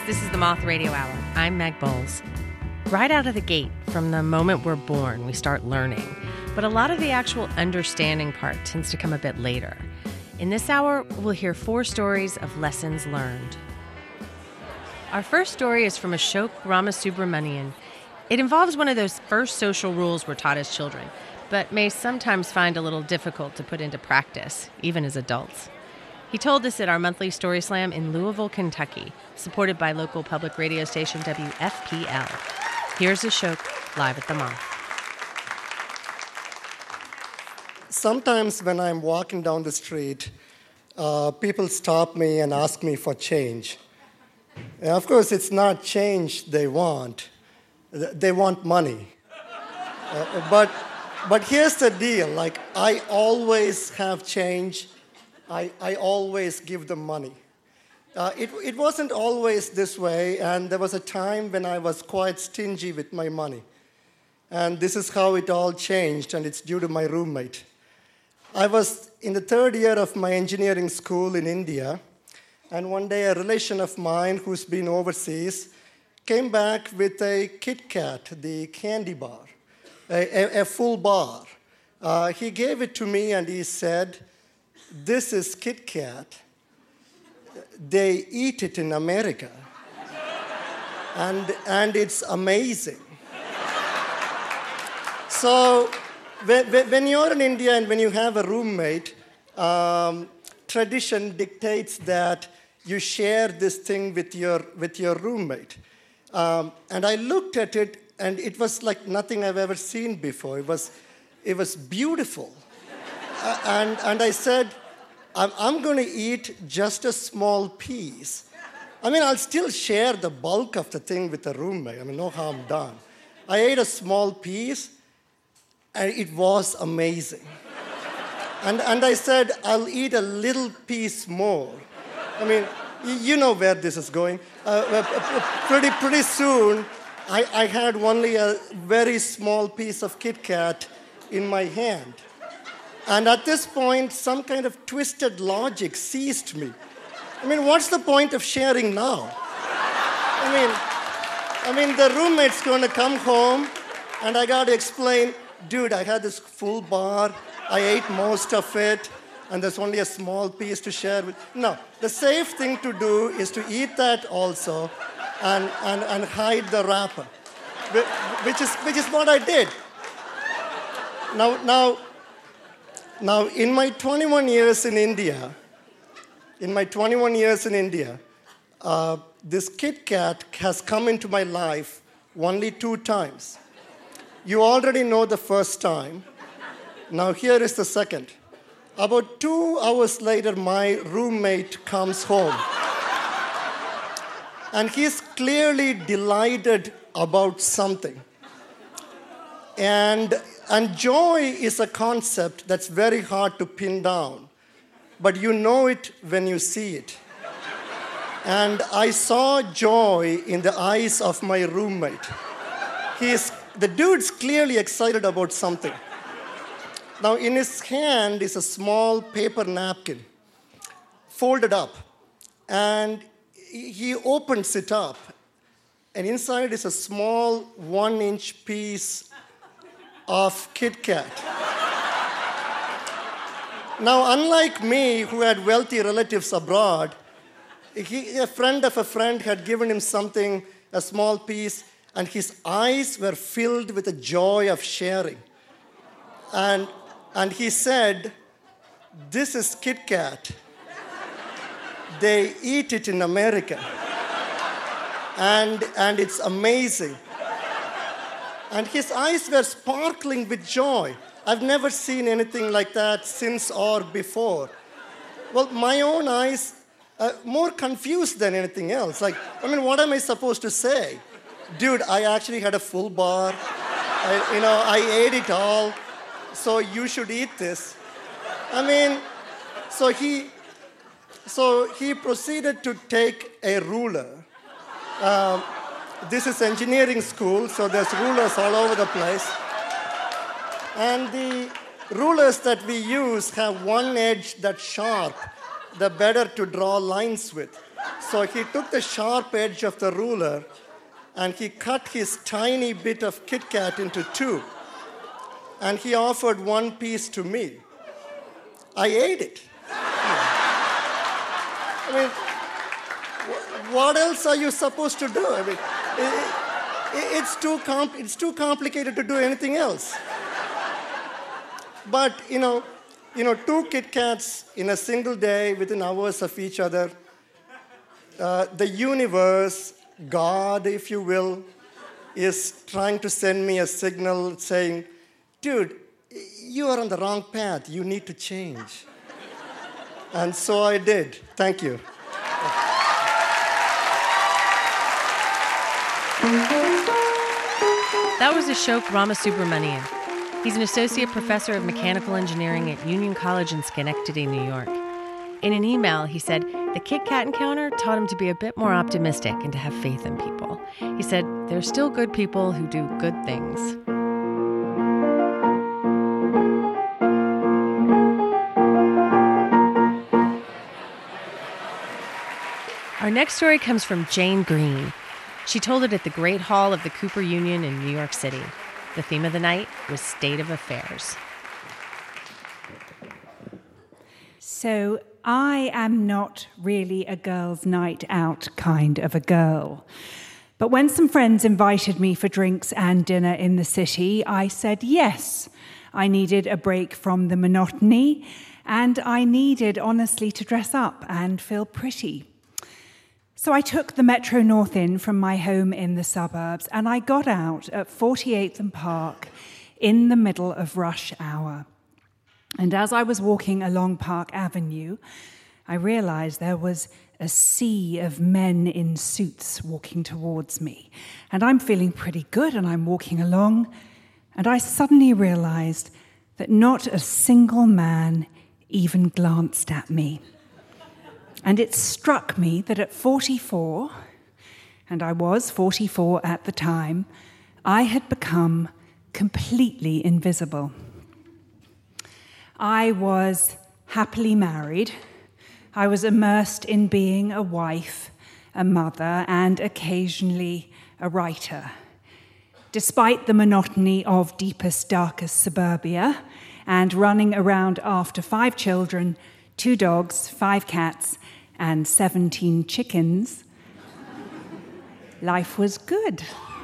This is the Moth Radio Hour. I'm Meg Bowles. Right out of the gate, from the moment we're born, we start learning. But a lot of the actual understanding part tends to come a bit later. In this hour, we'll hear 4 stories of lessons learned. Our first story is from Ashok Ramasubramanian. It involves one of those first social rules we're taught as children, but may sometimes find a little difficult to put into practice, even as adults. He told us at our monthly Story Slam in Louisville, Kentucky, supported by local public radio station WFPL. Here's Ashok live at the Moth. Sometimes when I'm walking down the street, people stop me and ask me for change. And of course, it's not change they want. They want money. But here's the deal. Like, I always have change. I always give them money. It wasn't always this way, and there was a time when I was quite stingy with my money. And this is how it all changed, and it's due to my roommate. I was in the 3rd year of my engineering school in India, and one day a relation of mine who's been overseas came back with a Kit Kat, the candy bar, a full bar. He gave it to me and he said, "This is Kit Kat. They eat it in America. And it's amazing." So when you're in India and when you have a roommate, tradition dictates that you share this thing with your roommate. And I looked at it, and it was like nothing I've ever seen before. It was beautiful. And I said, I'm going to eat just a small piece. I mean, I'll still share the bulk of the thing with the roommate. I mean, no harm done. I ate a small piece, and it was amazing. And I said, I'll eat a little piece more. I mean, you know where this is going. Pretty soon, I had only a very small piece of Kit Kat in my hand. And at this point, some kind of twisted logic seized me. I mean, what's the point of sharing now? I mean, the roommate's going to come home, and I got to explain, dude, I had this full bar, I ate most of it, and there's only a small piece to share with. No, the safe thing to do is to eat that also and hide the wrapper, which is what I did. Now, in my 21 years in India, this Kit Kat has come into my life only 2 times. You already know the first time. Now, here is the second. About 2 hours later, my roommate comes home. And he's clearly delighted about something. And joy is a concept that's very hard to pin down, but you know it when you see it. And I saw joy in the eyes of my roommate. The dude's clearly excited about something. Now, in his hand is a small paper napkin, folded up, and he opens it up, and inside is a small 1-inch piece of Kit Kat. Now, unlike me, who had wealthy relatives abroad, a friend of a friend had given him something, a small piece, and his eyes were filled with the joy of sharing. And he said, "This is Kit Kat. They eat it in America. And it's amazing." And his eyes were sparkling with joy. I've never seen anything like that since or before. Well, my own eyes, more confused than anything else. Like, I mean, what am I supposed to say? Dude, I actually had a full bar. I ate it all. So you should eat this. I mean, so he proceeded to take a ruler. This is engineering school, so there's rulers all over the place. And the rulers that we use have one edge that's sharp, the better to draw lines with. So he took the sharp edge of the ruler and he cut his tiny bit of Kit Kat into two. And he offered one piece to me. I ate it. I mean, what else are you supposed to do? I mean, it's too complicated to do anything else. But, two Kit Kats in a single day within hours of each other, the universe, God, if you will, is trying to send me a signal saying, dude, you are on the wrong path. You need to change. And so I did. Thank you. That was Ashok Ramasubramanian. He's an associate professor of mechanical engineering at Union College in Schenectady, New York. In an email, he said the Kit Kat encounter taught him to be a bit more optimistic and to have faith in people. He said, "There's still good people who do good things." Our next story comes from Jane Green. She told it at the Great Hall of the Cooper Union in New York City. The theme of the night was State of Affairs. So I am not really a girls' night out kind of a girl. But when some friends invited me for drinks and dinner in the city, I said yes. I needed a break from the monotony, and I needed, honestly, to dress up and feel pretty. So I took the Metro North in from my home in the suburbs, and I got out at 48th and Park in the middle of rush hour. And as I was walking along Park Avenue, I realized there was a sea of men in suits walking towards me. And I'm feeling pretty good, and I'm walking along, and I suddenly realized that not a single man even glanced at me. And it struck me that at 44, and I was 44 at the time, I had become completely invisible. I was happily married. I was immersed in being a wife, a mother, and occasionally a writer. Despite the monotony of deepest, darkest suburbia and running around after 5 children, 2 dogs, 5 cats, and 17 chickens, life was good.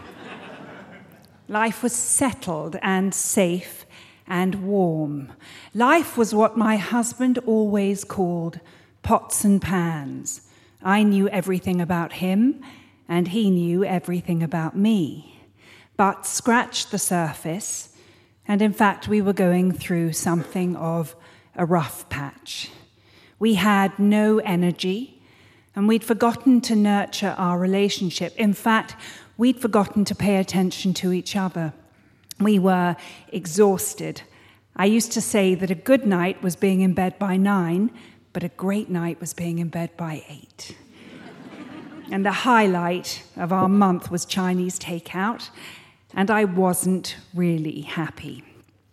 Life was settled and safe and warm. Life was what my husband always called pots and pans. I knew everything about him, and he knew everything about me. But scratched the surface, and in fact we were going through something of a rough patch. We had no energy, and we'd forgotten to nurture our relationship. In fact, we'd forgotten to pay attention to each other. We were exhausted. I used to say that a good night was being in bed by 9, but a great night was being in bed by 8. And the highlight of our month was Chinese takeout, and I wasn't really happy.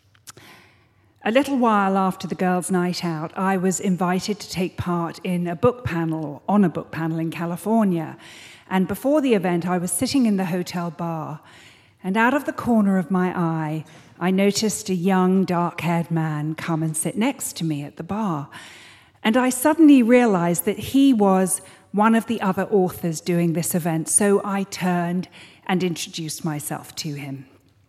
A little while after the girls' night out, I was invited to take part on a book panel in California. And before the event, I was sitting in the hotel bar, and out of the corner of my eye, I noticed a young, dark-haired man come and sit next to me at the bar. And I suddenly realized that he was one of the other authors doing this event, so I turned and introduced myself to him.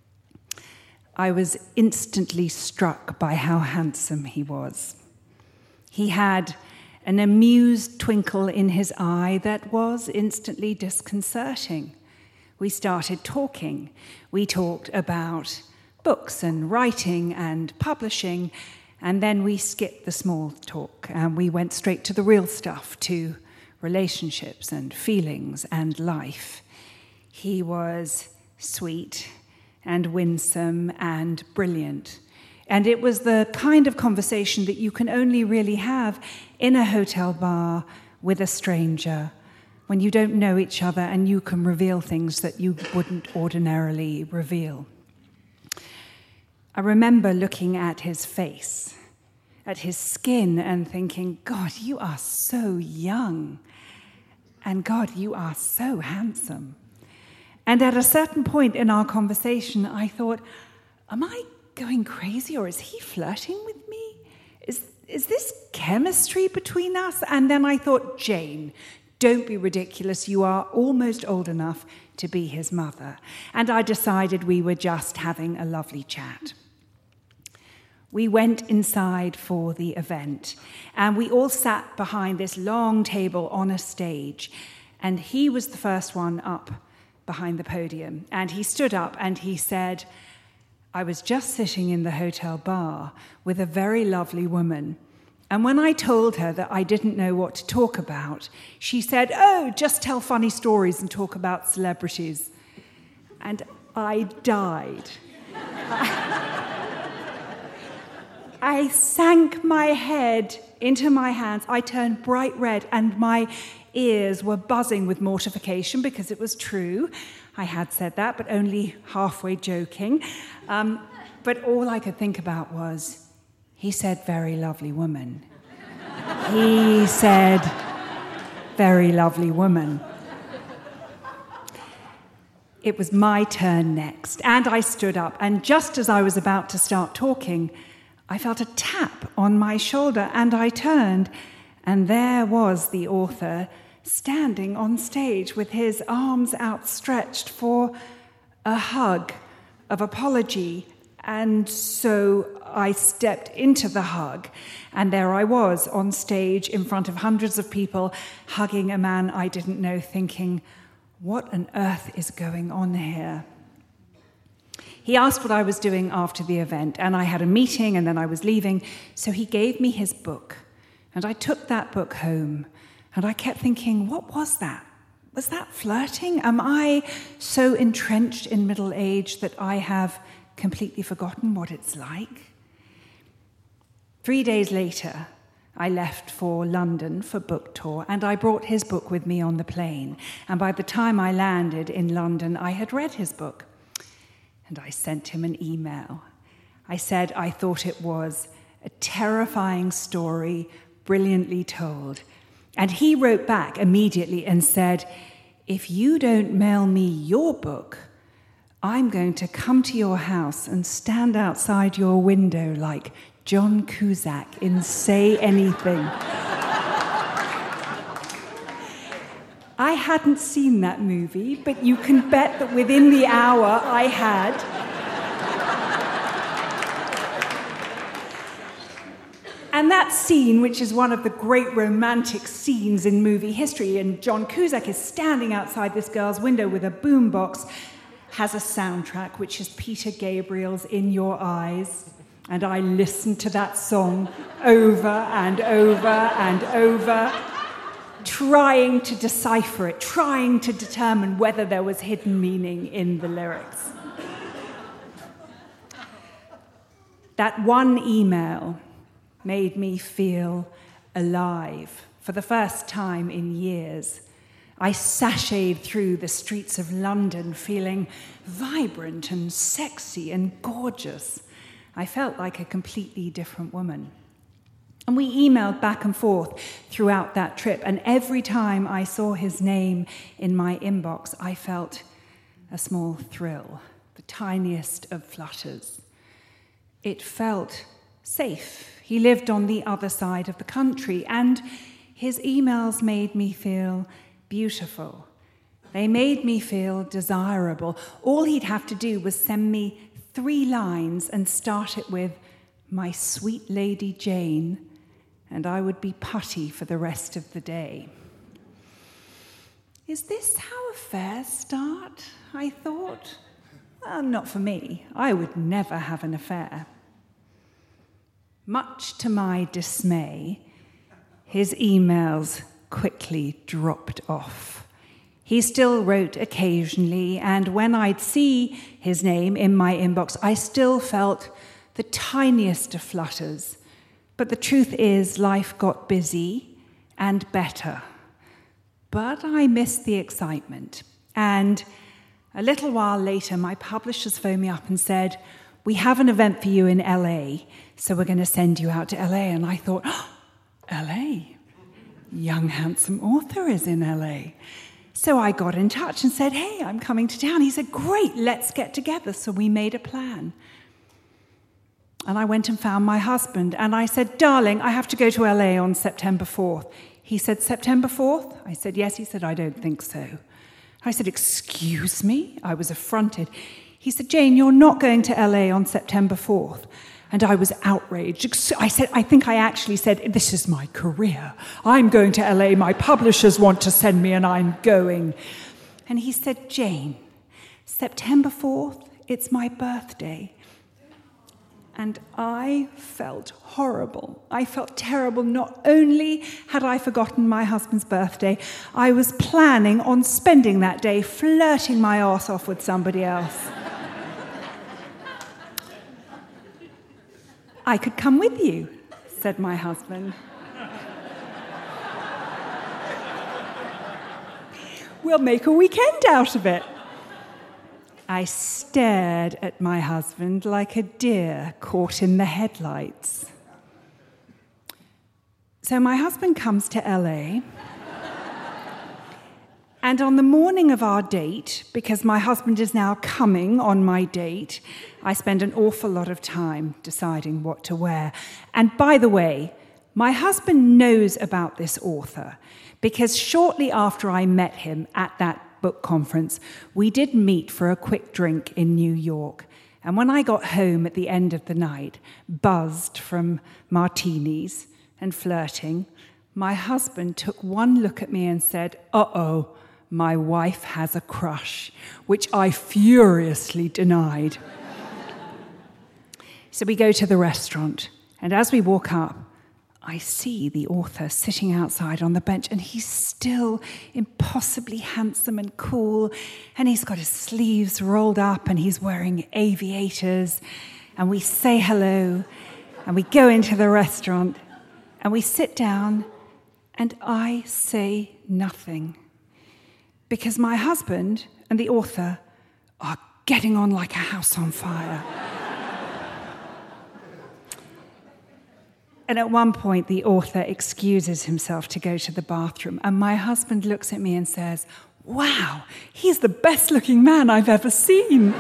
I was instantly struck by how handsome he was. He had an amused twinkle in his eye that was instantly disconcerting. We started talking. We talked about books and writing and publishing, and then we skipped the small talk and we went straight to the real stuff, to relationships and feelings and life. He was sweet and winsome and brilliant. And it was the kind of conversation that you can only really have in a hotel bar with a stranger when you don't know each other and you can reveal things that you wouldn't ordinarily reveal. I remember looking at his face, at his skin, and thinking, God, you are so young. And God, you are so handsome. And at a certain point in our conversation, I thought, am I going crazy or is he flirting with me? Is this chemistry between us? And then I thought, Jane, don't be ridiculous. You are almost old enough to be his mother. And I decided we were just having a lovely chat. We went inside for the event, and we all sat behind this long table on a stage, and he was the first one up behind the podium, and he stood up and he said, I was just sitting in the hotel bar with a very lovely woman, and when I told her that I didn't know what to talk about, she said, oh, just tell funny stories and talk about celebrities. And I died. I sank my head into my hands. I turned bright red, and my ears were buzzing with mortification because it was true. I had said that, but only halfway joking. But all I could think about was, he said, very lovely woman. He said, very lovely woman. It was my turn next, and I stood up, and just as I was about to start talking, I felt a tap on my shoulder, and I turned, and there was the author standing on stage with his arms outstretched for a hug of apology. And so I stepped into the hug, and there I was on stage in front of hundreds of people, hugging a man I didn't know, thinking, what on earth is going on here? He asked what I was doing after the event, and I had a meeting, and then I was leaving, so he gave me his book, and I took that book home, and I kept thinking, what was that? Was that flirting? Am I so entrenched in middle age that I have completely forgotten what it's like? 3 days later, I left for London for book tour, and I brought his book with me on the plane, and by the time I landed in London, I had read his book. And I sent him an email. I said I thought it was a terrifying story, brilliantly told. And he wrote back immediately and said, if you don't mail me your book, I'm going to come to your house and stand outside your window like John Cusack in Say Anything. I hadn't seen that movie, but you can bet that within the hour I had. And that scene, which is one of the great romantic scenes in movie history, and John Cusack is standing outside this girl's window with a boombox, has a soundtrack, which is Peter Gabriel's In Your Eyes. And I listened to that song over and over and over, trying to decipher it, trying to determine whether there was hidden meaning in the lyrics. That one email made me feel alive for the first time in years. I sashayed through the streets of London feeling vibrant and sexy and gorgeous. I felt like a completely different woman. And we emailed back and forth throughout that trip, and every time I saw his name in my inbox, I felt a small thrill, the tiniest of flutters. It felt safe. He lived on the other side of the country, and his emails made me feel beautiful. They made me feel desirable. All he'd have to do was send me 3 lines and start it with, "My sweet Lady Jane," and I would be putty for the rest of the day. Is this how affairs start? I thought. Well, not for me. I would never have an affair. Much to my dismay, his emails quickly dropped off. He still wrote occasionally, and when I'd see his name in my inbox, I still felt the tiniest of flutters. But the truth is, life got busy and better. But I missed the excitement. And a little while later, my publishers phoned me up and said, "We have an event for you in LA, so we're going to send you out to LA." And I thought, oh, LA? young, handsome author is in LA. So I got in touch and said, hey, I'm coming to town. He said, great, let's get together. So we made a plan. And I went and found my husband. And I said, darling, I have to go to LA on September 4th. He said, September 4th? I said, yes. He said, I don't think so. I said, excuse me? I was affronted. He said, Jane, you're not going to LA on September 4th. And I was outraged. I think I actually said, this is my career. I'm going to LA. My publishers want to send me and I'm going. And he said, Jane, September 4th, it's my birthday. And I felt horrible. I felt terrible. Not only had I forgotten my husband's birthday, I was planning on spending that day flirting my arse off with somebody else. I could come with you, said my husband. We'll make a weekend out of it. I stared at my husband like a deer caught in the headlights. So my husband comes to LA, and on the morning of our date, because my husband is now coming on my date, I spend an awful lot of time deciding what to wear. And by the way, my husband knows about this author, because shortly after I met him at that book conference, we did meet for a quick drink in New York. And when I got home at the end of the night, buzzed from martinis and flirting, my husband took one look at me and said, uh-oh, my wife has a crush, which I furiously denied. So we go to the restaurant, and as we walk up, I see the author sitting outside on the bench, and he's still impossibly handsome and cool, and he's got his sleeves rolled up, and he's wearing aviators, and we say hello, and we go into the restaurant, and we sit down, and I say nothing, because my husband and the author are getting on like a house on fire. And at one point, the author excuses himself to go to the bathroom, and my husband looks at me and says, wow, he's the best-looking man I've ever seen.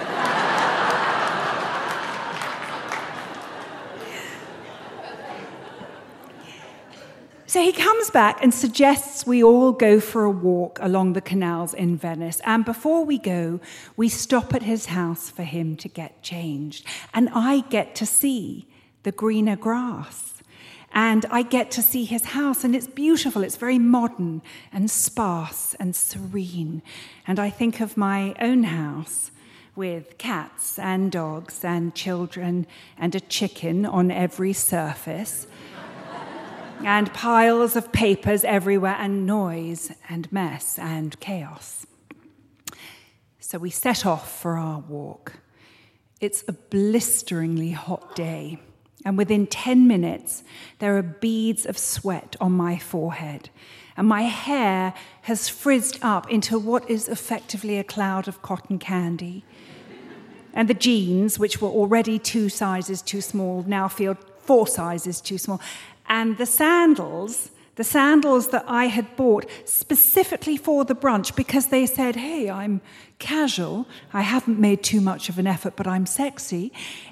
So he comes back and suggests we all go for a walk along the canals in Venice. And before we go, we stop at his house for him to get changed. And I get to see the greener grass. And I get to see his house, and it's beautiful. It's very modern and sparse and serene. And I think of my own house with cats and dogs and children and a chicken on every surface and piles of papers everywhere and noise and mess and chaos. So we set off for our walk. It's a blisteringly hot day. And within 10 minutes, there are beads of sweat on my forehead. And my hair has frizzed up into what is effectively a cloud of cotton candy. And the jeans, which were already 2 sizes too small, now feel 4 sizes too small. And the sandals that I had bought specifically for the brunch, because they said, hey, I'm casual, I haven't made too much of an effort, but I'm sexy.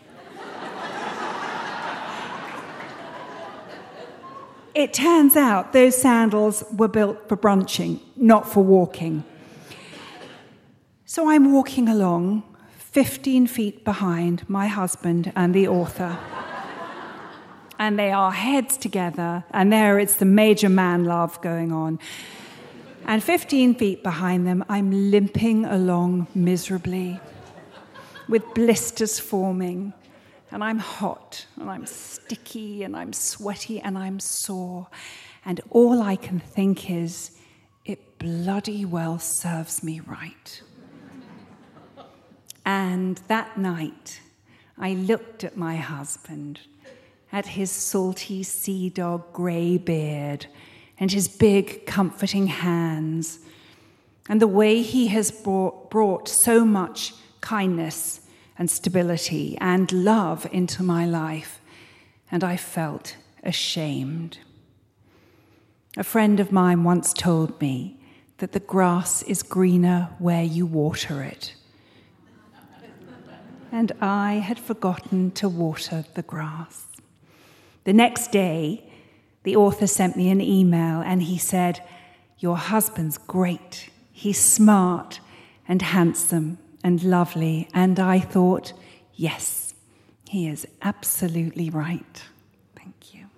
It turns out those sandals were built for brunching, not for walking. So I'm walking along, 15 feet behind my husband and the author. And they are heads together, and there it's the major man love going on. And 15 feet behind them, I'm limping along miserably, with blisters forming. And I'm hot, and I'm sticky, and I'm sweaty, and I'm sore. And all I can think is, it bloody well serves me right. And that night, I looked at my husband, at his salty sea dog grey beard, and his big, comforting hands, and the way he has brought so much kindness and stability and love into my life, and I felt ashamed. A friend of mine once told me that the grass is greener where you water it. And I had forgotten to water the grass. The next day, the author sent me an email and he said, "Your husband's great. He's smart and handsome and lovely." And I thought, yes, he is absolutely right. Thank you.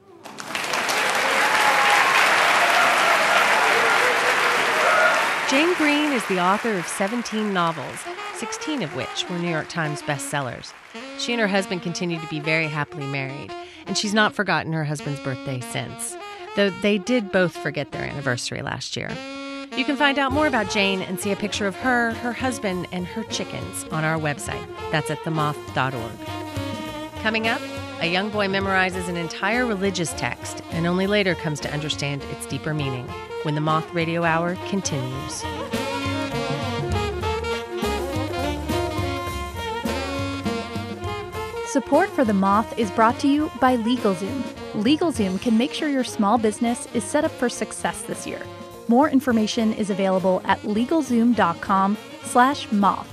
Jane Green is the author of 17 novels, 16 of which were New York Times bestsellers. She and her husband continue to be very happily married, and she's not forgotten her husband's birthday since, though they did both forget their anniversary last year. You can find out more about Jane and see a picture of her, her husband, and her chickens on our website. That's at themoth.org. Coming up, a young boy memorizes an entire religious text and only later comes to understand its deeper meaning when the Moth Radio Hour continues. Support for The Moth is brought to you by LegalZoom. LegalZoom can make sure your small business is set up for success this year. More information is available at LegalZoom.com/moth.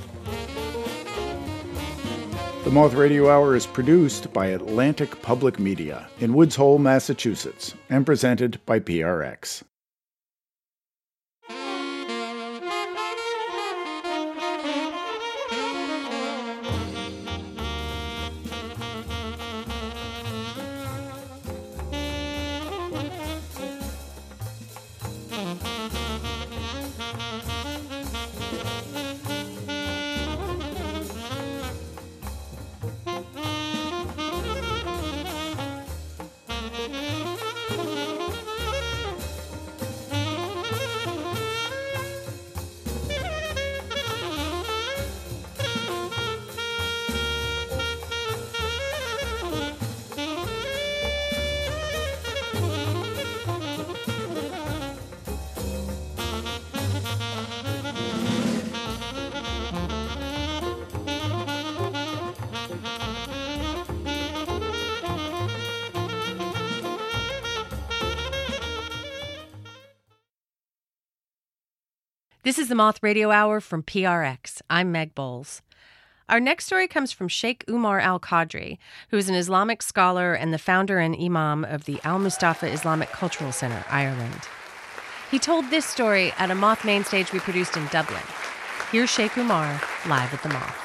The Moth Radio Hour is produced by Atlantic Public Media in Woods Hole, Massachusetts, and presented by PRX. This is the Moth Radio Hour from PRX. I'm Meg Bowles. Our next story comes from Sheikh Umar Al-Qadri, who is an Islamic scholar and the founder and imam of the Al-Mustafa Islamic Cultural Centre, Ireland. He told this story at a Moth main stage we produced in Dublin. Here's Sheikh Umar, live at the Moth.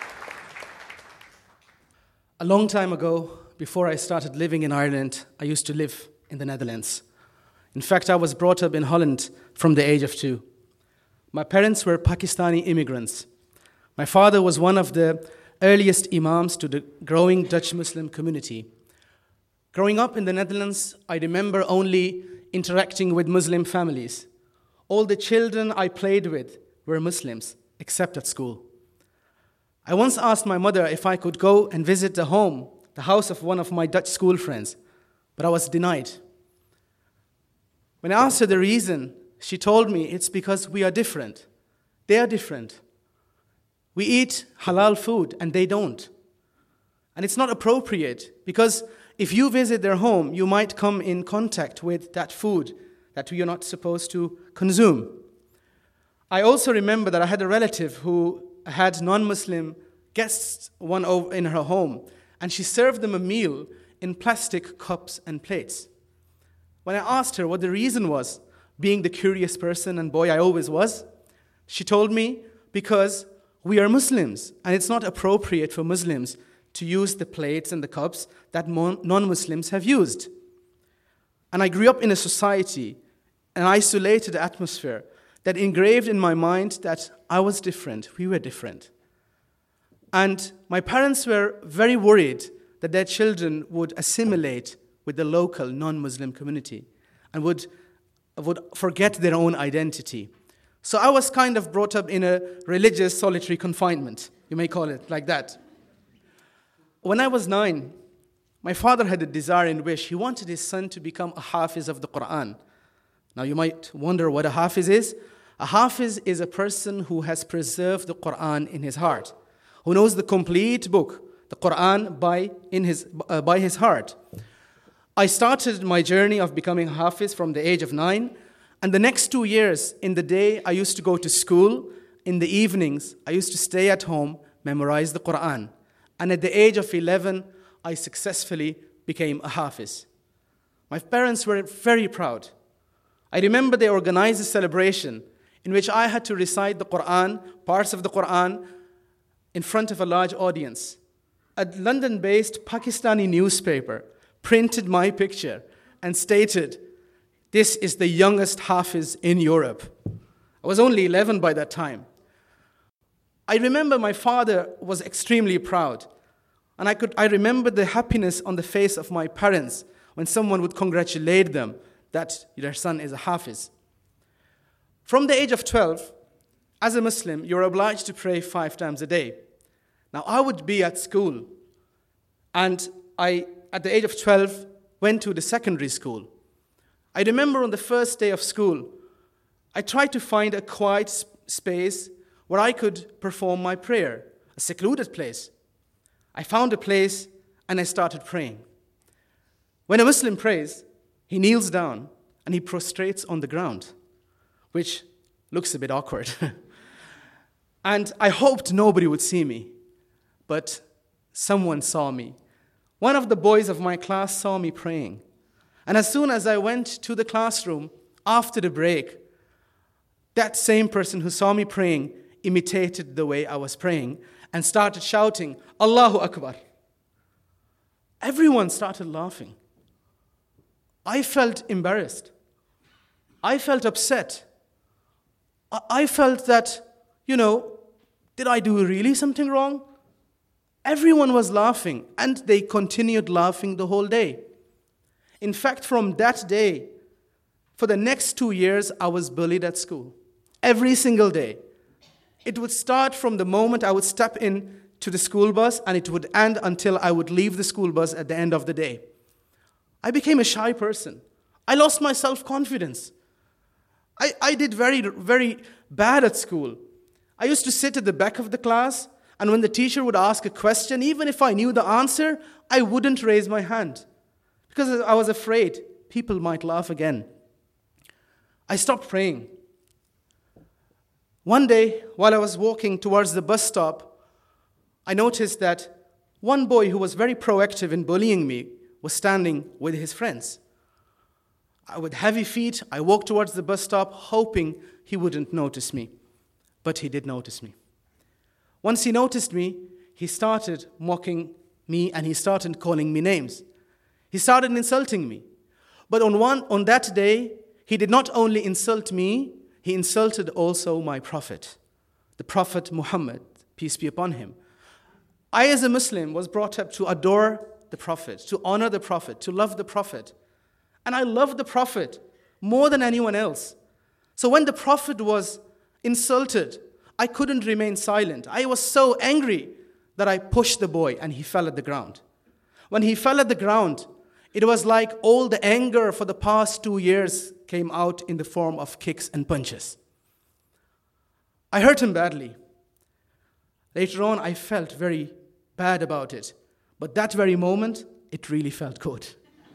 A long time ago, before I started living in Ireland, I used to live in the Netherlands. In fact, I was brought up in Holland from the age of 2. My parents were Pakistani immigrants. My father was one of the earliest imams to the growing Dutch Muslim community. Growing up in the Netherlands, I remember only interacting with Muslim families. All the children I played with were Muslims, except at school. I once asked my mother if I could go and visit the house of one of my Dutch school friends, but I was denied. When I asked her the reason, she told me it's because we are different. They are different. We eat halal food and they don't. And it's not appropriate because if you visit their home, you might come in contact with that food that you're not supposed to consume. I also remember that I had a relative who had non-Muslim guests in her home, and she served them a meal in plastic cups and plates. When I asked her what the reason was, being the curious person and boy I always was, she told me, because we are Muslims, and it's not appropriate for Muslims to use the plates and the cups that non-Muslims have used. And I grew up in a society, an isolated atmosphere, that engraved in my mind that I was different, we were different. And my parents were very worried that their children would assimilate with the local non-Muslim community and would forget their own identity. So I was kind of brought up in a religious solitary confinement, you may call it like that. When I was 9, my father had a desire and wish. He wanted his son to become a hafiz of the Quran. Now you might wonder what a hafiz is. A hafiz is a person who has preserved the Quran in his heart, who knows the complete book, the Quran, by his heart. I started my journey of becoming Hafiz from the age of 9, and the next 2 years, in the day, I used to go to school. In the evenings, I used to stay at home, memorize the Quran. And at the age of 11, I successfully became a Hafiz. My parents were very proud. I remember they organized a celebration in which I had to recite the Quran, parts of the Quran, in front of a large audience. A London-based Pakistani newspaper printed my picture and stated, "This is the youngest Hafiz in Europe." I was only 11 by that time. I remember my father was extremely proud. And I remember the happiness on the face of my parents when someone would congratulate them that their son is a Hafiz. From the age of 12, as a Muslim, you're obliged to pray 5 times a day. Now, I would be at school, and I, at the age of 12, went to the secondary school. I remember on the first day of school, I tried to find a quiet space where I could perform my prayer, a secluded place. I found a place and I started praying. When a Muslim prays, he kneels down and he prostrates on the ground, which looks a bit awkward. And I hoped nobody would see me, but someone saw me. One of the boys of my class saw me praying. And as soon as I went to the classroom after the break, that same person who saw me praying imitated the way I was praying and started shouting, "Allahu Akbar." Everyone started laughing. I felt embarrassed. I felt upset. I felt that, did I do really something wrong? Everyone was laughing, and they continued laughing the whole day. In fact, from that day, for the next 2 years, I was bullied at school. Every single day. It would start from the moment I would step in to the school bus, and it would end until I would leave the school bus at the end of the day. I became a shy person. I lost my self-confidence. I did very, very bad at school. I used to sit at the back of the class, and when the teacher would ask a question, even if I knew the answer, I wouldn't raise my hand because I was afraid people might laugh again. I stopped praying. One day, while I was walking towards the bus stop, I noticed that one boy who was very proactive in bullying me was standing with his friends. With heavy feet, I walked towards the bus stop, hoping he wouldn't notice me. But he did notice me. Once he noticed me, he started mocking me and he started calling me names. He started insulting me. But on that day, he did not only insult me, he insulted also my prophet, the Prophet Muhammad, peace be upon him. I, as a Muslim, was brought up to adore the Prophet, to honor the Prophet, to love the Prophet. And I loved the Prophet more than anyone else. So when the Prophet was insulted, I couldn't remain silent. I was so angry that I pushed the boy and he fell at the ground. When he fell at the ground, it was like all the anger for the past 2 years came out in the form of kicks and punches. I hurt him badly. Later on, I felt very bad about it. But that very moment, it really felt good.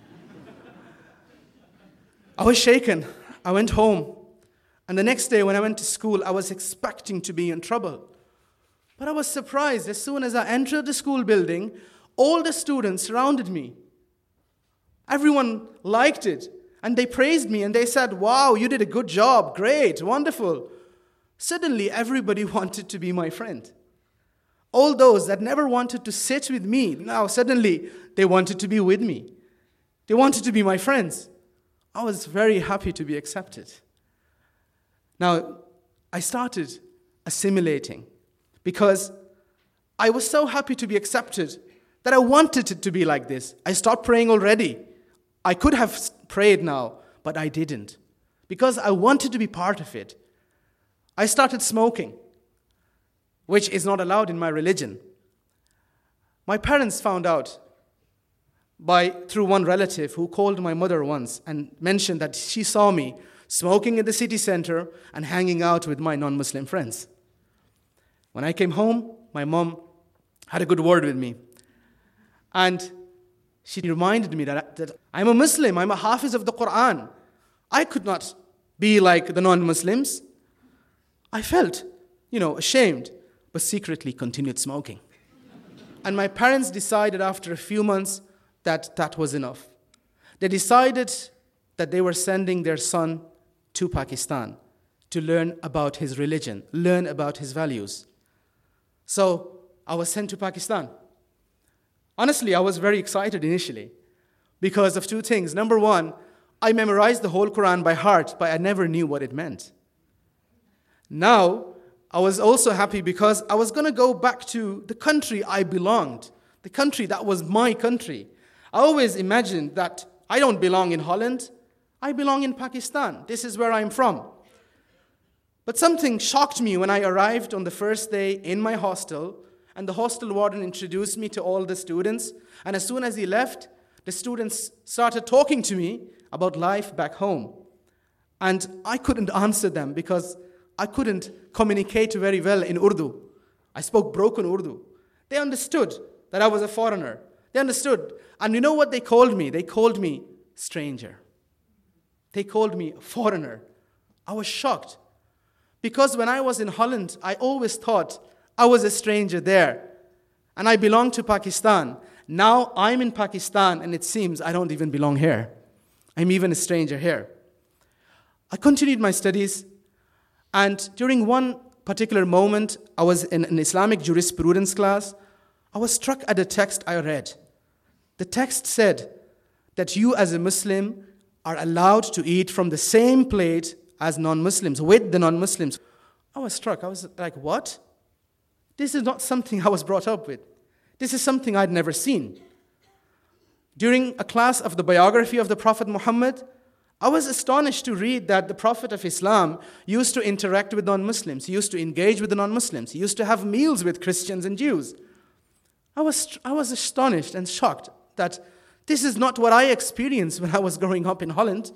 I was shaken. I went home. And the next day when I went to school, I was expecting to be in trouble. But I was surprised. As soon as I entered the school building, all the students surrounded me. Everyone liked it. And they praised me and they said, "Wow, you did a good job. Great, wonderful." Suddenly, everybody wanted to be my friend. All those that never wanted to sit with me, now suddenly they wanted to be with me. They wanted to be my friends. I was very happy to be accepted. Now, I started assimilating because I was so happy to be accepted that I wanted it to be like this. I stopped praying already. I could have prayed now, but I didn't because I wanted to be part of it. I started smoking, which is not allowed in my religion. My parents found out through one relative who called my mother once and mentioned that she saw me smoking in the city center and hanging out with my non-Muslim friends. When I came home, my mom had a good word with me. And she reminded me that I'm a Muslim, I'm a Hafiz of the Quran. I could not be like the non-Muslims. I felt, ashamed, but secretly continued smoking. And my parents decided after a few months that was enough. They decided that they were sending their son to Pakistan to learn about his religion, learn about his values. So I was sent to Pakistan. Honestly, I was very excited initially because of two things. Number one, I memorized the whole Quran by heart, but I never knew what it meant. Now, I was also happy because I was going to go back to the country I belonged, the country that was my country. I always imagined that I don't belong in Holland, I belong in Pakistan. This is where I'm from. But something shocked me when I arrived on the first day in my hostel, and the hostel warden introduced me to all the students. And as soon as he left, the students started talking to me about life back home. And I couldn't answer them because I couldn't communicate very well in Urdu. I spoke broken Urdu. They understood that I was a foreigner. They understood. And you know what they called me? They called me stranger. They called me foreigner. I was shocked. Because when I was in Holland, I always thought I was a stranger there. And I belonged to Pakistan. Now I'm in Pakistan and it seems I don't even belong here. I'm even a stranger here. I continued my studies, and during one particular moment, I was in an Islamic jurisprudence class. I was struck at a text I read. The text said that you as a Muslim are allowed to eat from the same plate as non-Muslims, with the non-Muslims. I was struck. I was like, what? This is not something I was brought up with. This is something I'd never seen. During a class of the biography of the Prophet Muhammad, I was astonished to read that the Prophet of Islam used to interact with non-Muslims. He used to engage with the non-Muslims. He used to have meals with Christians and Jews. I was astonished and shocked that this is not what I experienced when I was growing up in Holland.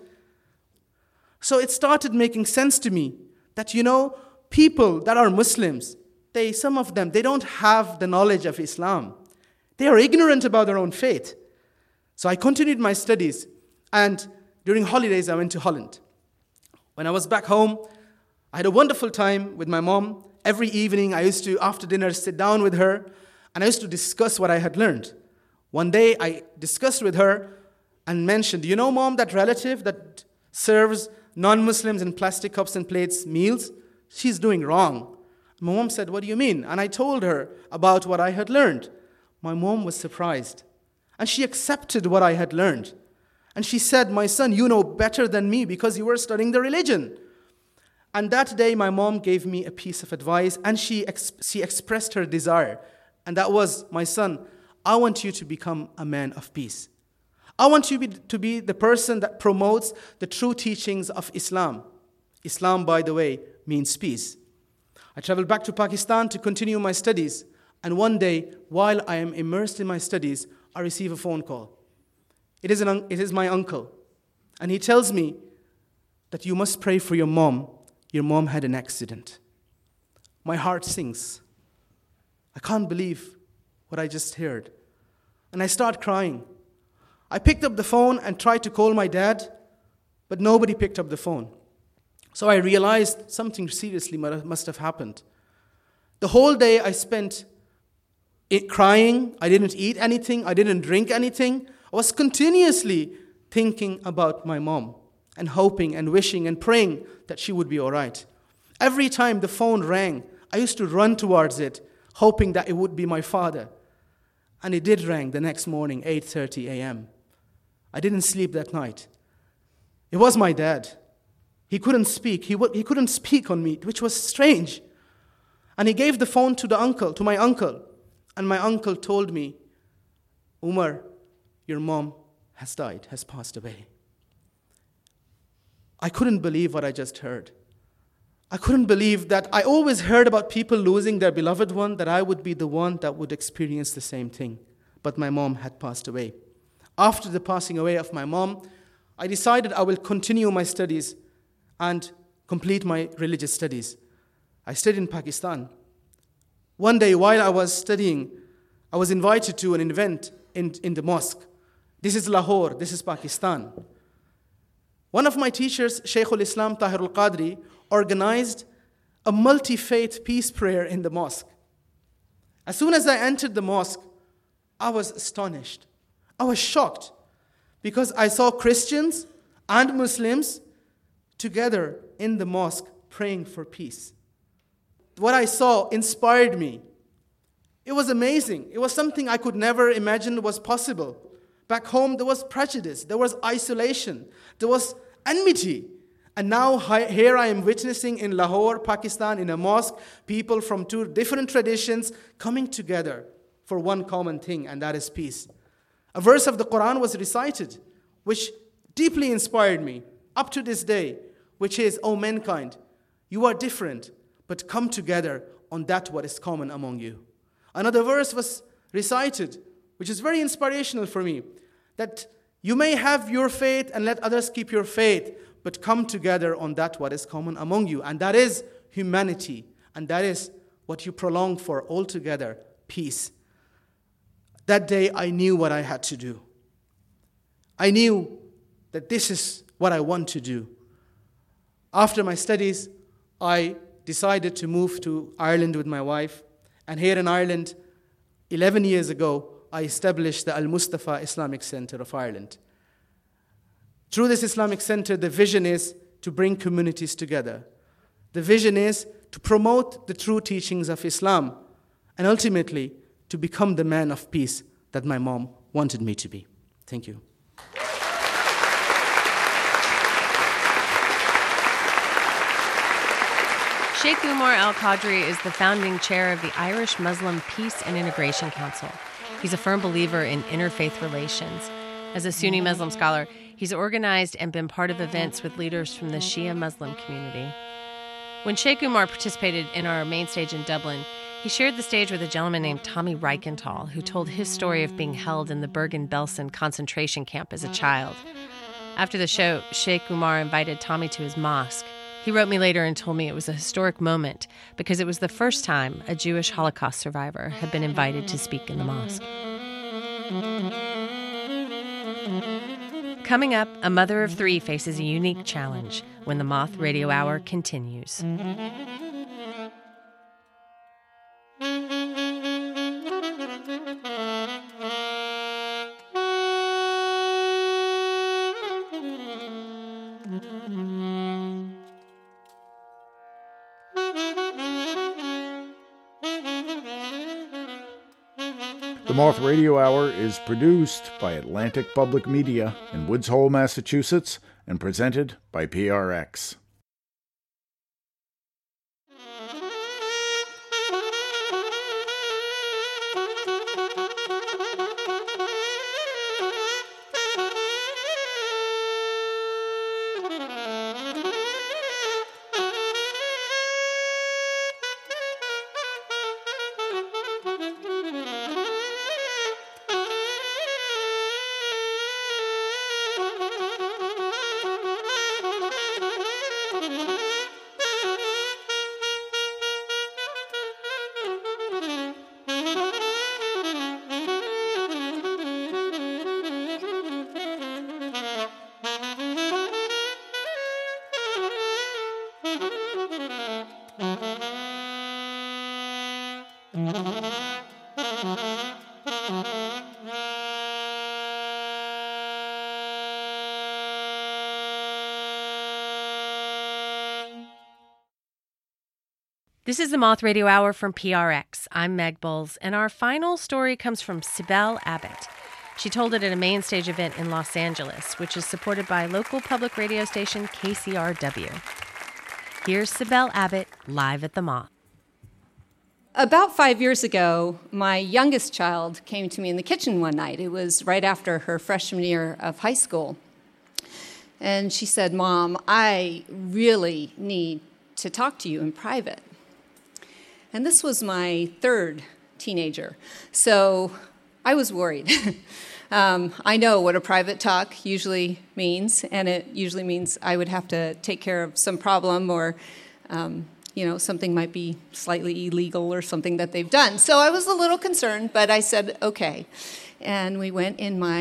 So it started making sense to me that, people that are Muslims, some of them, they don't have the knowledge of Islam. They are ignorant about their own faith. So I continued my studies, and during holidays, I went to Holland. When I was back home, I had a wonderful time with my mom. Every evening, I used to, after dinner, sit down with her, and I used to discuss what I had learned. One day, I discussed with her and mentioned, Mom, that relative that serves non-Muslims in plastic cups and plates meals, she's doing wrong. My mom said, what do you mean? And I told her about what I had learned. My mom was surprised, and she accepted what I had learned. And she said, my son, you know better than me because you were studying the religion. And that day, my mom gave me a piece of advice, and she expressed her desire. And that was, my son, I want you to become a man of peace. I want you to be the person that promotes the true teachings of Islam. Islam, by the way, means peace. I traveled back to Pakistan to continue my studies. And one day, while I am immersed in my studies, I receive a phone call. It is my uncle. And he tells me that you must pray for your mom. Your mom had an accident. My heart sinks. I can't believe what I just heard. And I start crying. I picked up the phone and tried to call my dad, but nobody picked up the phone. So I realized something seriously must have happened. The whole day I spent crying. I didn't eat anything. I didn't drink anything. I was continuously thinking about my mom and hoping and wishing and praying that she would be all right. Every time the phone rang, I used to run towards it, hoping that it would be my father. And it did ring the next morning, 8:30 a.m. I didn't sleep that night. It was my dad. He couldn't speak. He couldn't speak on me, which was strange. And he gave the phone to my uncle. And my uncle told me, Umar, your mom has died, has passed away. I couldn't believe what I just heard. I couldn't believe that I always heard about people losing their beloved one, that I would be the one that would experience the same thing. But my mom had passed away. After the passing away of my mom, I decided I will continue my studies and complete my religious studies. I stayed in Pakistan. One day while I was studying, I was invited to an event in the mosque. This is Lahore, this is Pakistan. One of my teachers, Shaykhul Islam Tahir al-Qadri, organized a multi-faith peace prayer in the mosque. As soon as I entered the mosque, I was astonished. I was shocked because I saw Christians and Muslims together in the mosque praying for peace. What I saw inspired me. It was amazing. It was something I could never imagine was possible. Back home, there was prejudice, there was isolation, there was enmity. And now here I am witnessing in Lahore, Pakistan, in a mosque, people from two different traditions coming together for one common thing, and that is peace. A verse of the Quran was recited, which deeply inspired me up to this day, which is, O mankind, you are different, but come together on that what is common among you. Another verse was recited, which is very inspirational for me, that you may have your faith and let others keep your faith, but come together on that what is common among you. And that is humanity. And that is what you prolong for altogether, peace. That day I knew what I had to do. I knew that this is what I want to do. After my studies, I decided to move to Ireland with my wife. And here in Ireland, 11 years ago, I established the Al-Mustafa Islamic Center of Ireland. Through this Islamic Center, the vision is to bring communities together. The vision is to promote the true teachings of Islam and ultimately to become the man of peace that my mom wanted me to be. Thank you. Sheikh Umar Al-Qadri is the founding chair of the Irish Muslim Peace and Integration Council. He's a firm believer in interfaith relations. As a Sunni Muslim scholar, he's organized and been part of events with leaders from the Shia Muslim community. When Sheikh Umar participated in our main stage in Dublin, he shared the stage with a gentleman named Tommy Reichenthal, who told his story of being held in the Bergen-Belsen concentration camp as a child. After the show, Sheikh Umar invited Tommy to his mosque. He wrote me later and told me it was a historic moment because it was the first time a Jewish Holocaust survivor had been invited to speak in the mosque. Coming up, a mother of three faces a unique challenge when the Moth Radio Hour continues. The Moth Radio Hour is produced by Atlantic Public Media in Woods Hole, Massachusetts, and presented by PRX. This is the Moth Radio Hour from PRX. I'm Meg Bowles, and our final story comes from Sibel Abbott. She told it at a main stage event in Los Angeles, which is supported by local public radio station KCRW. Here's Sibel Abbott live at the Moth. About 5 years ago, my youngest child came to me in the kitchen one night. It was right after her freshman year of high school. And she said, "Mom, I really need to talk to you in private." And this was my third teenager, so I was worried. I know what a private talk usually means, and it usually means I would have to take care of some problem or, something might be slightly illegal or something that they've done. So I was a little concerned, but I said, okay. And we went in my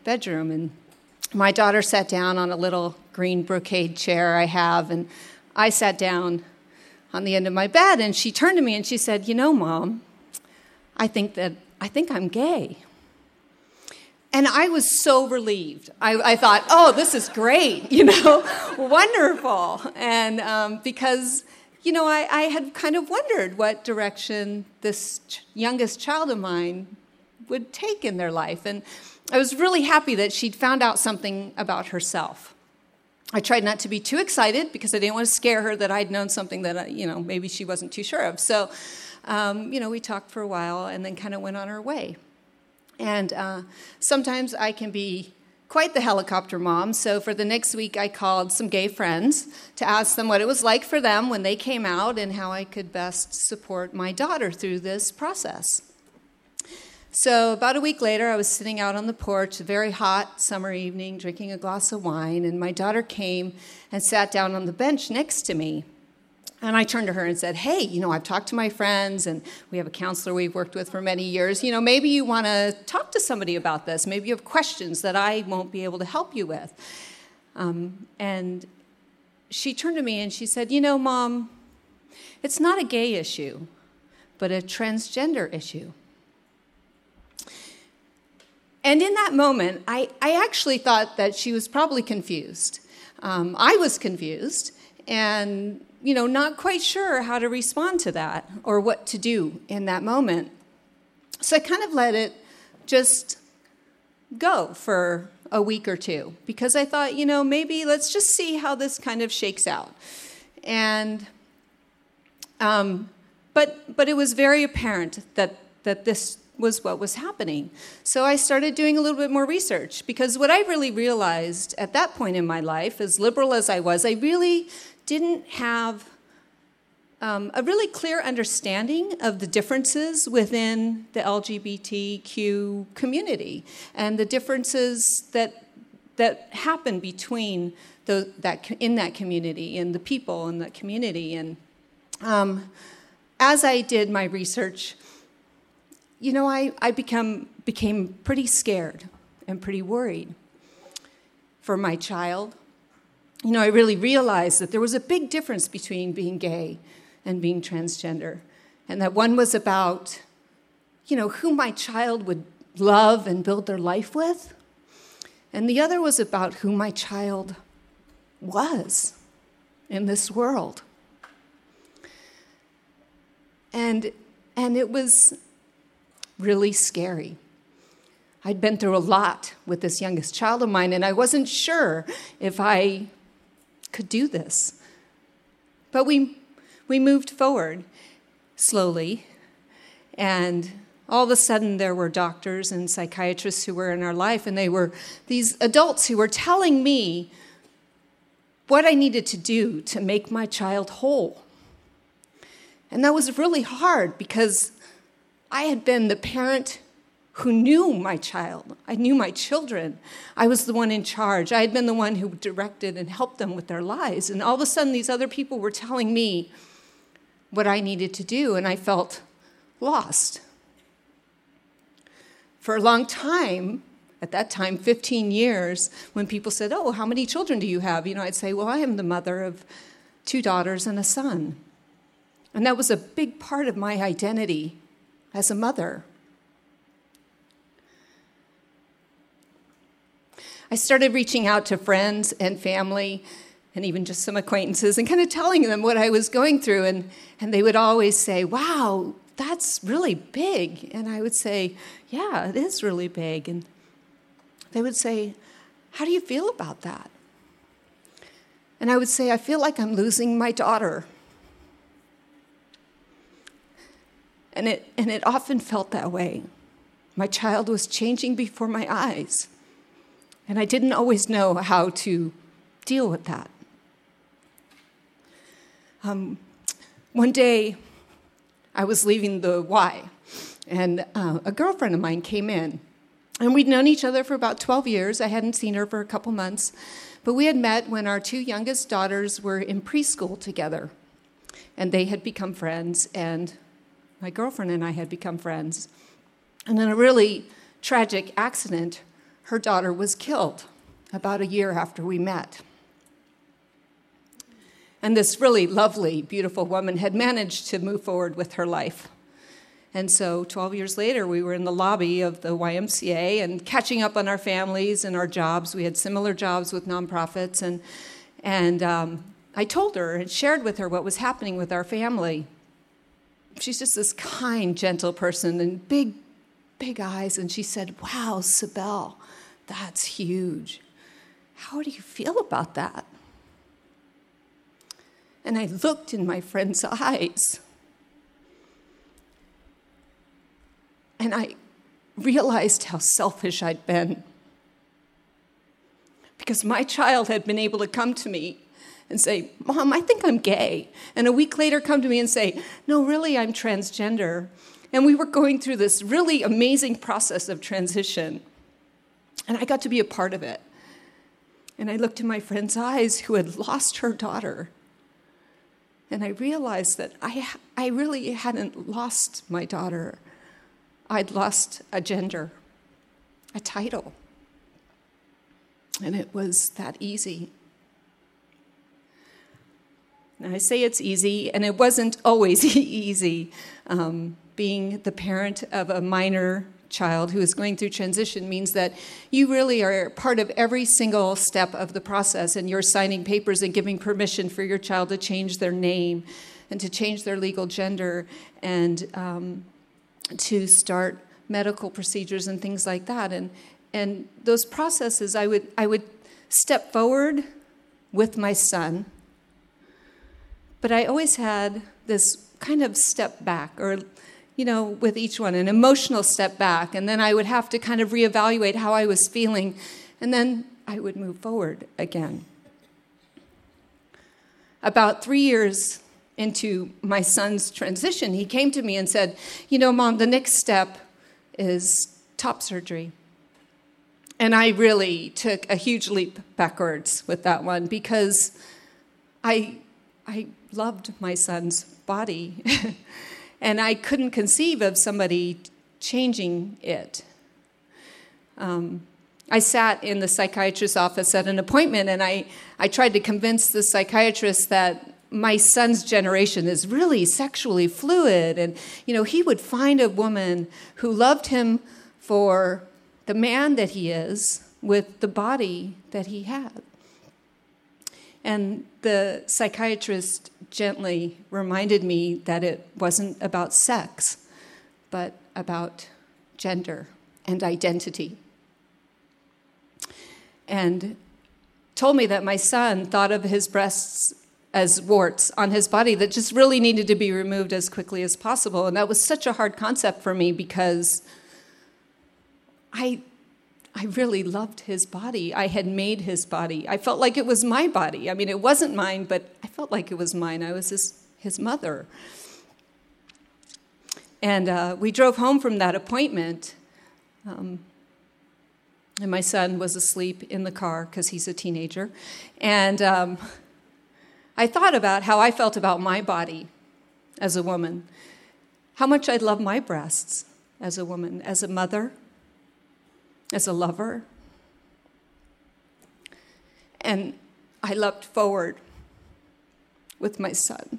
bedroom, and my daughter sat down on a little green brocade chair I have, and I sat down on the end of my bed, and she turned to me and she said, "You know, Mom, I think I'm gay." And I was so relieved. I thought, oh, this is great, wonderful. And because, I had kind of wondered what direction this youngest child of mine would take in their life. And I was really happy that she'd found out something about herself. I tried not to be too excited because I didn't want to scare her that I'd known something that, maybe she wasn't too sure of. So, we talked for a while and then kind of went on our way. And sometimes I can be quite the helicopter mom. So for the next week, I called some gay friends to ask them what it was like for them when they came out and how I could best support my daughter through this process. So about a week later, I was sitting out on the porch, a very hot summer evening, drinking a glass of wine, and my daughter came and sat down on the bench next to me. And I turned to her and said, "Hey, I've talked to my friends, and we have a counselor we've worked with for many years. Maybe you want to talk to somebody about this. Maybe you have questions that I won't be able to help you with." And she turned to me and she said, "Mom, it's not a gay issue, but a transgender issue." And in that moment, I actually thought that she was probably confused. I was confused and, not quite sure how to respond to that or what to do in that moment. So I kind of let it just go for a week or two because I thought, maybe let's just see how this kind of shakes out. And, but it was very apparent that this was what was happening. So I started doing a little bit more research because what I really realized at that point in my life, as liberal as I was, I really didn't have a really clear understanding of the differences within the LGBTQ community and the differences that happen between in that community and the people in that community. And as I did my research, I became pretty scared and pretty worried for my child. I really realized that there was a big difference between being gay and being transgender, and that one was about, who my child would love and build their life with, and the other was about who my child was in this world. And it was really scary. I'd been through a lot with this youngest child of mine, and I wasn't sure if I could do this. But we moved forward slowly, and all of a sudden there were doctors and psychiatrists who were in our life, and they were these adults who were telling me what I needed to do to make my child whole. And that was really hard because I had been the parent who knew my child. I knew my children. I was the one in charge. I had been the one who directed and helped them with their lives. And all of a sudden, these other people were telling me what I needed to do, and I felt lost. For a long time, at that time, 15 years, when people said, "Oh, how many children do you have?" I'd say, "Well, I am the mother of 2 daughters and a son." And that was a big part of my identity as a mother. I started reaching out to friends and family and even just some acquaintances and kind of telling them what I was going through. And they would always say, "Wow, that's really big." And I would say, "Yeah, it is really big." And they would say, "How do you feel about that?" And I would say, "I feel like I'm losing my daughter." And it often felt that way. My child was changing before my eyes. And I didn't always know how to deal with that. One day, I was leaving the Y, and a girlfriend of mine came in. And we'd known each other for about 12 years. I hadn't seen her for a couple months. But we had met when our 2 youngest daughters were in preschool together. And they had become friends, and my girlfriend and I had become friends. And in a really tragic accident, her daughter was killed about a year after we met. And this really lovely, beautiful woman had managed to move forward with her life. And so 12 years later, we were in the lobby of the YMCA and catching up on our families and our jobs. We had similar jobs with nonprofits. And I told her and shared with her what was happening with our family. She's just this kind, gentle person and big, big eyes. And she said, "Wow, Sibel, that's huge. How do you feel about that?" And I looked in my friend's eyes. And I realized how selfish I'd been. Because my child had been able to come to me and say, "Mom, I think I'm gay." And a week later come to me and say, "No, really, I'm transgender." And we were going through this really amazing process of transition. And I got to be a part of it. And I looked in my friend's eyes who had lost her daughter. And I realized that I really hadn't lost my daughter. I'd lost a gender, a title. And it was that easy. And I say it's easy, and it wasn't always easy. Being the parent of a minor child who is going through transition means that you really are part of every single step of the process, and you're signing papers and giving permission for your child to change their name and to change their legal gender and to start medical procedures and things like that. And those processes, I would step forward with my son, but I always had this kind of step back, or with each one, an emotional step back, and then I would have to kind of reevaluate how I was feeling, and then I would move forward again. About 3 years into my son's transition, he came to me and said, "Mom, the next step is top surgery." And I really took a huge leap backwards with that one, because I loved my son's body. And I couldn't conceive of somebody changing it. I sat in the psychiatrist's office at an appointment, and I tried to convince the psychiatrist that my son's generation is really sexually fluid, and he would find a woman who loved him for the man that he is with the body that he had. And the psychiatrist gently reminded me that it wasn't about sex, but about gender and identity. And told me that my son thought of his breasts as warts on his body that just really needed to be removed as quickly as possible. And that was such a hard concept for me, because I really loved his body. I had made his body. I felt like it was my body. I mean, it wasn't mine, but I felt like it was mine. I was his mother. And we drove home from that appointment, and my son was asleep in the car because he's a teenager. And I thought about how I felt about my body as a woman, how much I love my breasts as a woman, as a mother, as a lover. And I leapt forward with my son.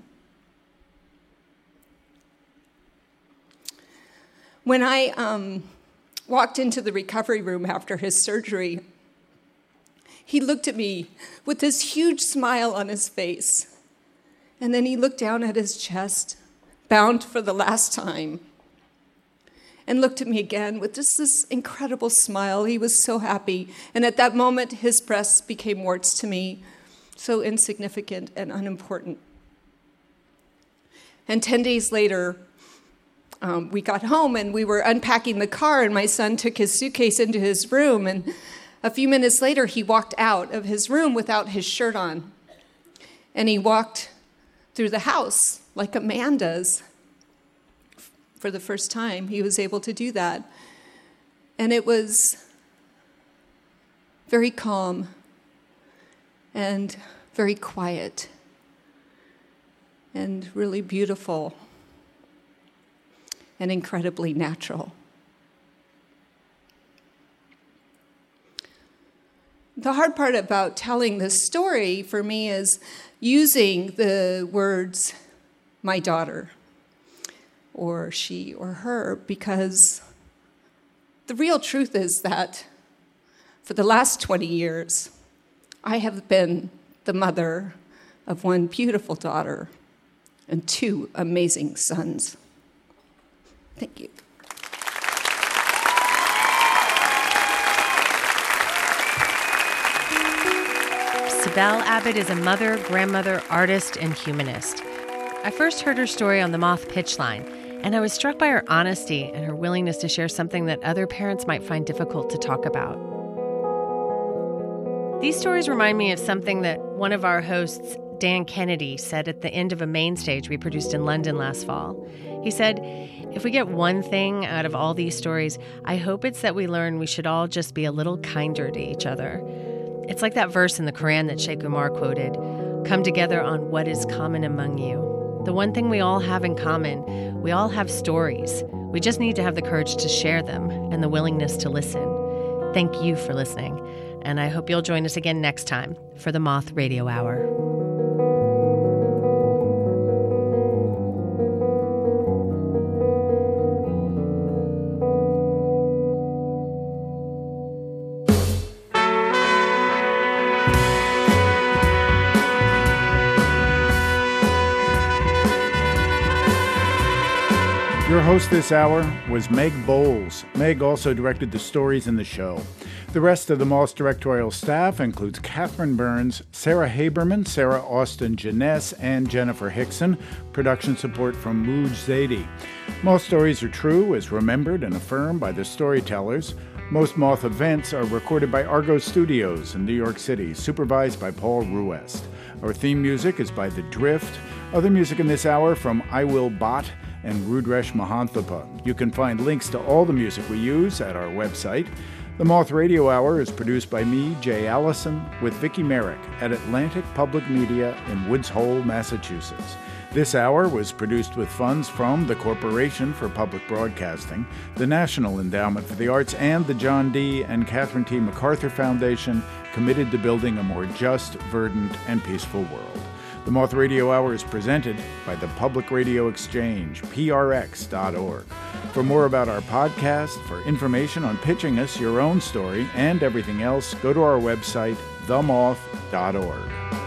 When I walked into the recovery room after his surgery, he looked at me with this huge smile on his face. And then he looked down at his chest, bound for the last time, and looked at me again with just this incredible smile. He was so happy. And at that moment, his breasts became warts to me, so insignificant and unimportant. And 10 days later, we got home, and we were unpacking the car, and my son took his suitcase into his room, and a few minutes later, he walked out of his room without his shirt on. And he walked through the house like a man does. For the first time, he was able to do that. And it was very calm and very quiet and really beautiful and incredibly natural. The hard part about telling this story for me is using the words my daughter or she or her, because the real truth is that for the last 20 years, I have been the mother of one beautiful daughter and two amazing sons. Thank you. Sibel Abbott is a mother, grandmother, artist, and humanist. I first heard her story on the Moth pitch line, and I was struck by her honesty and her willingness to share something that other parents might find difficult to talk about. These stories remind me of something that one of our hosts, Dan Kennedy, said at the end of a main stage we produced in London last fall. He said, "If we get one thing out of all these stories, I hope it's that we learn we should all just be a little kinder to each other." It's like that verse in the Quran that Sheikh Umar quoted, "Come together on what is common among you." The one thing we all have in common, we all have stories. We just need to have the courage to share them and the willingness to listen. Thank you for listening, and I hope you'll join us again next time for the Moth Radio Hour. Your host this hour was Meg Bowles. Meg also directed the stories in the show. The rest of the Moth's directorial staff includes Catherine Burns, Sarah Haberman, Sarah Austin Jeunesse, and Jennifer Hickson. Production support from Mooj Zaidi. Moth stories are true, as remembered and affirmed by the storytellers. Most Moth events are recorded by Argo Studios in New York City, supervised by Paul Ruest. Our theme music is by The Drift. Other music in this hour from I Will Bot and Rudresh Mahanthapa. You can find links to all the music we use at our website. The Moth Radio Hour is produced by me, Jay Allison, with Vicki Merrick at Atlantic Public Media in Woods Hole, Massachusetts. This hour was produced with funds from the Corporation for Public Broadcasting, the National Endowment for the Arts, and the John D. and Catherine T. MacArthur Foundation, committed to building a more just, verdant, and peaceful world. The Moth Radio Hour is presented by the Public Radio Exchange, prx.org. For more about our podcast, for information on pitching us your own story, and everything else, go to our website, themoth.org.